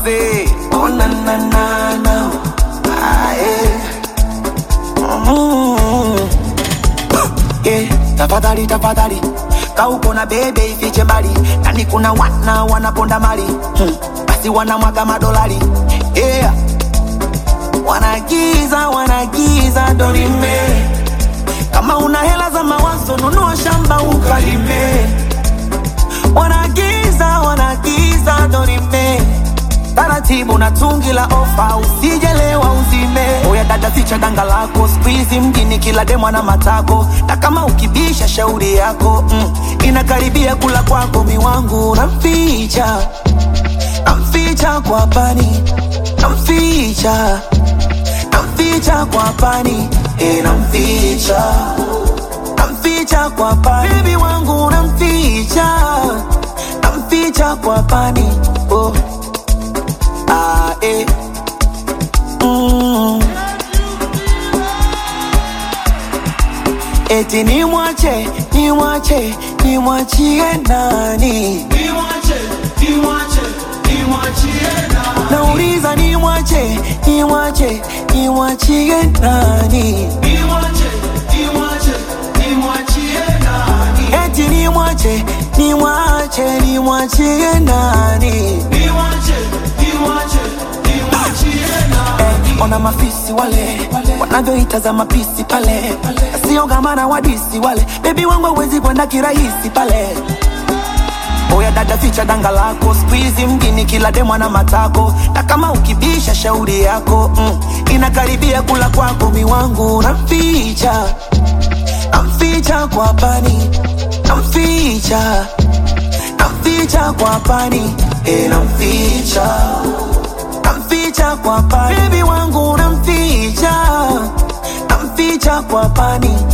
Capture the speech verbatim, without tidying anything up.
say, oh na na na na, ah yeah, mm-hmm. Yeah, tafadhali tafadhali, kauko na bebe ifiche mbali, nani kuna wana wanaponda mali, hmm. Basi wanamwaga madolari, yeah. Wanagiza wanagiza dorime, kama una hela za mawazo nunua shamba ukalime. Wanagiza wanagiza dorime, taratibu na tungi la ofa usijelewa uzime. Oya dada ficha danga lako, squeeze mjini kila demo na matako, na kama ukibisha shauri yako, mm, inakaribia kula kwako miwangu. Namficha namficha kwa pani, namficha namficha kwa pani, eh namficha namficha kwa pani, baby wangu namficha namficha kwa pani, oh ah eh mm. Eti ni mwache ni mwache ni mwachie nani, ni mwache ni mwache ni mwachie nani, nauliza ni mwache ni mwache ni mwachie nani, ni mwache ni mwache ni mwachie nani, eti ni mwache ni mwache ni mwachie nani, ni mwache ni mwache ni mwachie nani. eh, ona mafisi wale wanavyoitazama pisi pale, sio kama na wadisi wale, baby wangu hawezi kwenda kirahisi pale. Oya dada ficha danga lako, squeeze mjini kila demo na matako, na kama ukibisha shauri yako, mm, inakaribia kula kwako miwangu. Namficha namficha kwa pani, namficha namficha kwa pani, eh namficha namficha kwa pani, baby wangu namficha namficha kwa pani.